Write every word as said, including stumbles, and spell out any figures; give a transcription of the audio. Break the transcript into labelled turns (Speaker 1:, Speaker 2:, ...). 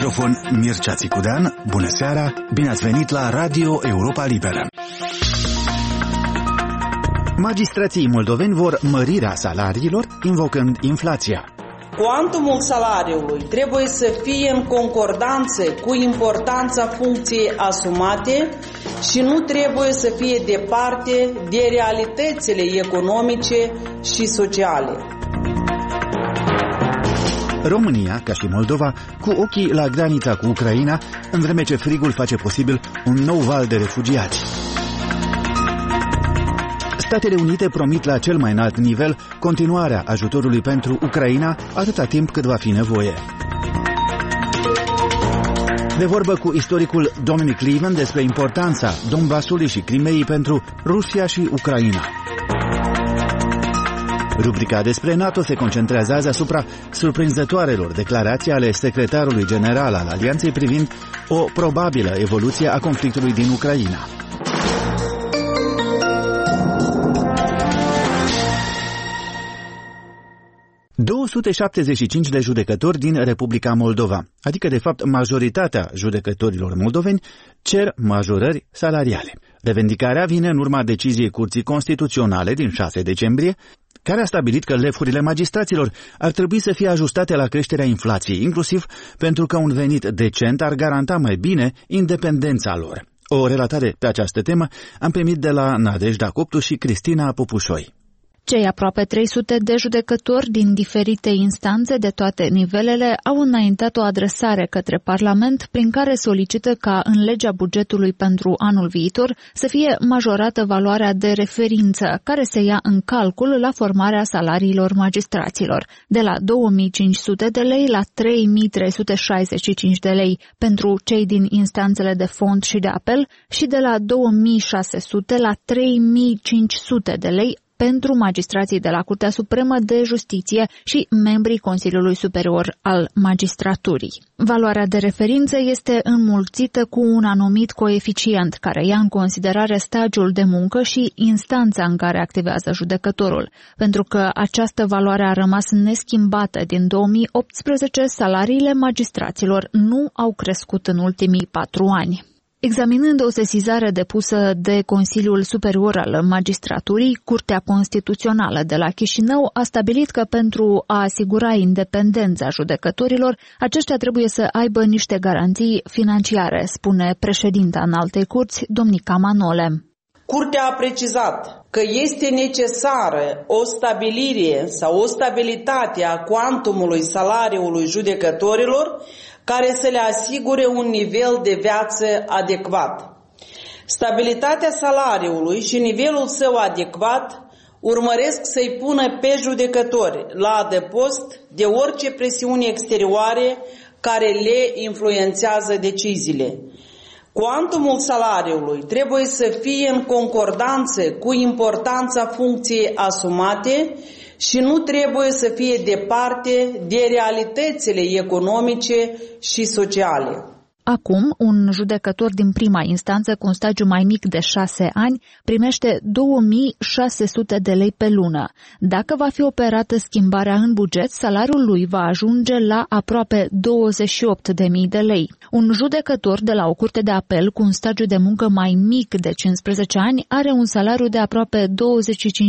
Speaker 1: microfon Mircea Țicudean. Bună seara, bine ați venit la Radio Europa Liberă. Magistrații moldoveni vor mărirea salariilor, invocând inflația.
Speaker 2: Cuantumul salariului trebuie să fie în concordanță cu importanța funcției asumate și nu trebuie să fie departe de realitățile economice și sociale.
Speaker 1: România, ca și Moldova, cu ochii la granița cu Ucraina, în vreme ce frigul face posibil un nou val de refugiați. Statele Unite promit la cel mai înalt nivel continuarea ajutorului pentru Ucraina atâta timp cât va fi nevoie. De vorbă cu istoricul Dominic Lieven despre importanța Donbasului și Crimeei pentru Rusia și Ucraina. Rubrica despre NATO se concentrează azi asupra surprinzătoarelor declarații ale secretarului general al Alianței privind o probabilă evoluție a conflictului din Ucraina. două sute șaptezeci și cinci de judecători din Republica Moldova, adică de fapt majoritatea judecătorilor moldoveni, cer majorări salariale. Revendicarea vine în urma deciziei Curții Constituționale din șase decembrie, care a stabilit că lefurile magistraților ar trebui să fie ajustate la creșterea inflației, inclusiv pentru că un venit decent ar garanta mai bine independența lor. O relatare pe această temă am primit de la Nadejda Coptu și Cristina Popușoi.
Speaker 3: Cei aproape trei sute de judecători din diferite instanțe de toate nivelele au înaintat o adresare către Parlament prin care solicită ca în legea bugetului pentru anul viitor să fie majorată valoarea de referință care se ia în calcul la formarea salariilor magistraților, de la două mii cinci sute de lei la trei mii trei sute șaizeci și cinci de lei pentru cei din instanțele de fond și de apel și de la două mii șase sute la trei mii cinci sute de lei pentru magistrații de la Curtea Supremă de Justiție și membrii Consiliului Superior al Magistraturii. Valoarea de referință este înmulțită cu un anumit coeficient care ia în considerare stagiul de muncă și instanța în care activează judecătorul. Pentru că această valoare a rămas neschimbată din două mii optsprezece, salariile magistraților nu au crescut în ultimii patru ani. Examinând o sesizare depusă de Consiliul Superior al Magistraturii, Curtea Constituțională de la Chișinău a stabilit că pentru a asigura independența judecătorilor, aceștia trebuie să aibă niște garanții financiare, spune președinta Înaltei Curți, Domnica Manole.
Speaker 2: Curtea a precizat că este necesară o stabilire sau o stabilitate a cuantumului salariului judecătorilor care să le asigure un nivel de viață adecvat. Stabilitatea salariului și nivelul său adecvat urmăresc să-i pună pe judecători la adăpost de orice presiuni exterioare care le influențează deciziile. Cuantumul salariului trebuie să fie în concordanță cu importanța funcției asumate și nu trebuie să fie departe de realitățile economice și sociale.
Speaker 3: Acum, un judecător din prima instanță cu un stagiu mai mic de șase ani primește două mii șase sute de lei pe lună. Dacă va fi operată schimbarea în buget, salariul lui va ajunge la aproape douăzeci și opt de mii de lei. Un judecător de la o curte de apel cu un stagiu de muncă mai mic de cincisprezece ani are un salariu de aproape douăzeci și cinci